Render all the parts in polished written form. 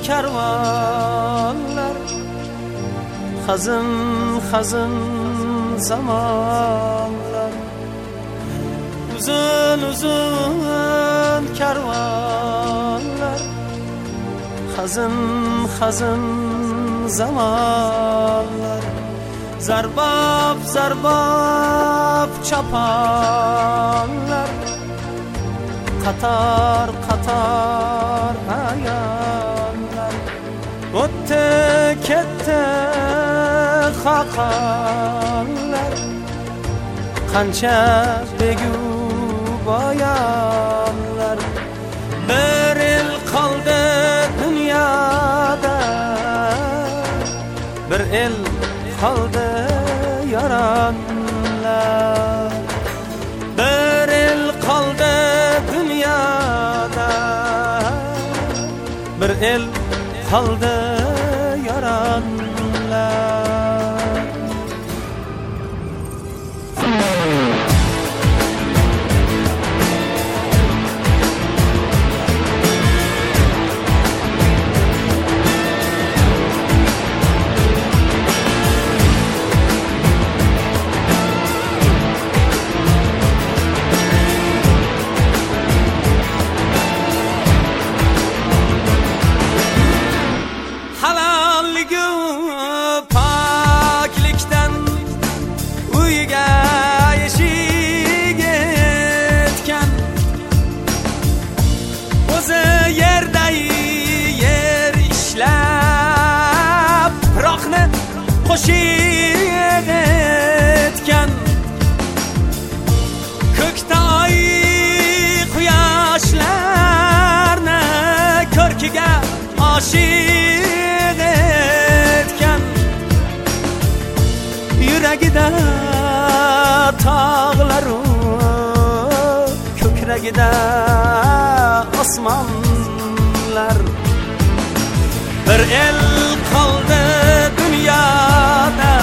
karvonlar, hazin hazin zamonlar. Uzun uzun karvonlar, hazin hazin zamonlar. Zarbab zarbab choponlar, qator qator ayonlar. O'tdi ketdi xaqonlar, qancha beguboyonlar. Bir el qoldi dunyoda, bir el qoldi yaronlar. Bir el qoldi dunyoda, bir el qoldi yaronlar. Qo'shiq etgan ko'kda oy quyoshlarni ko'rkiga oshiq etgan. Yuragida tog'laru ko'kragida osmonlar. Bir el qoldi dunyoda,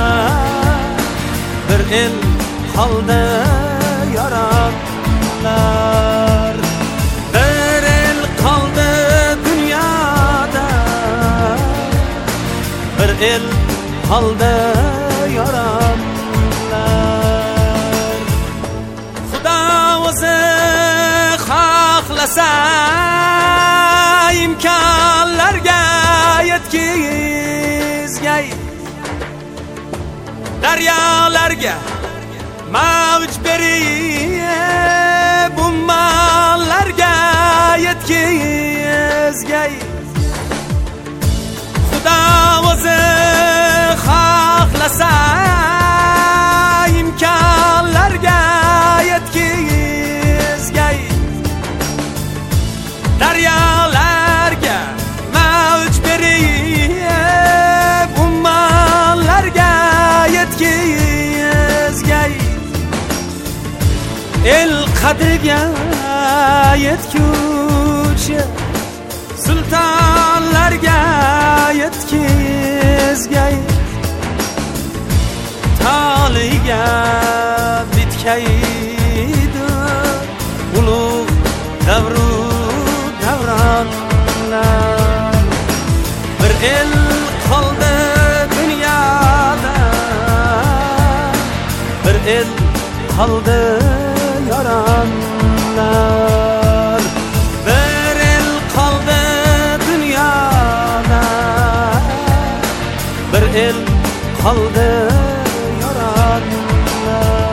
bir el qoldi yaronlar. Bir el qoldi dunyoda, bir el qoldi yaronlar. Xudo o'zi xohlasa imkonlarga yetkizgay, daryolarga mavj berib ummonlarga yetkizgay. Xudo o'zi xohlasa imkonlarga yetkizgay, daryolarga mavj berib ummonlarga yetkizgay. El qadriga yetguvchi sultonlarga yetkizgay. Toliga bitkaydi ulug' davru davronlar. Bir el qoldi dunyoda, bir el qoldi yaronlar. Bir el qoldi dunyoda, bir el qoldi yaronlar.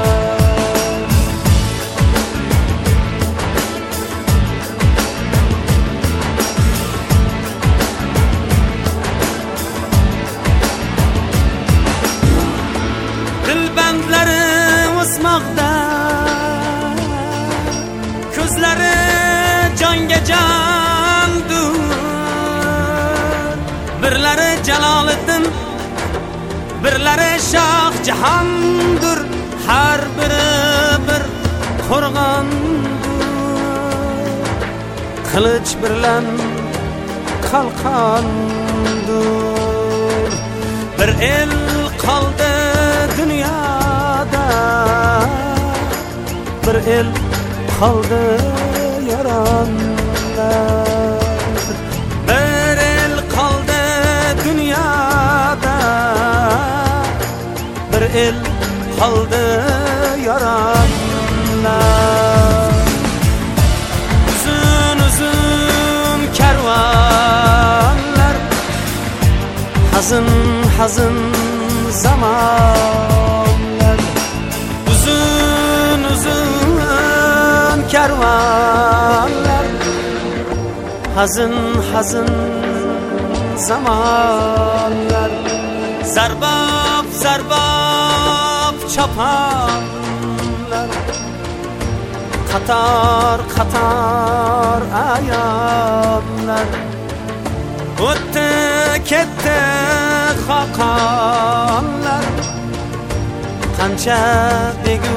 Dilbandlari o'smoqda, ko'zlari jonga jondur. Birlari Jaloliddin, birlari Shoh Jahondur. Har biri bir qo'rg'ondur, qilich bilan qalqondur. Bir el qoldi dunyoda, bir el qoldi yaronlar. Bir el el qaldı yaranlar. Uzun uzun kervanlar, hazın hazın zamanlar. Uzun uzun kervanlar, hazın hazın zamanlar. Zarbab zarbab çapanlar, qatar qatar ayanlar. O'tdi ketdi xaqonlar, qancha degu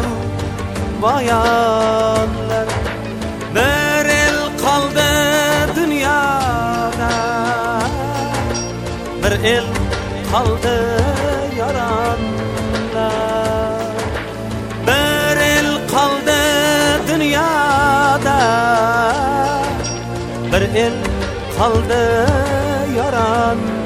bayanlar. Bir el qoldi dunyoda, bir el qaldı yaranlar. Bir el qaldı dünyada, bir el qaldı yaranlar.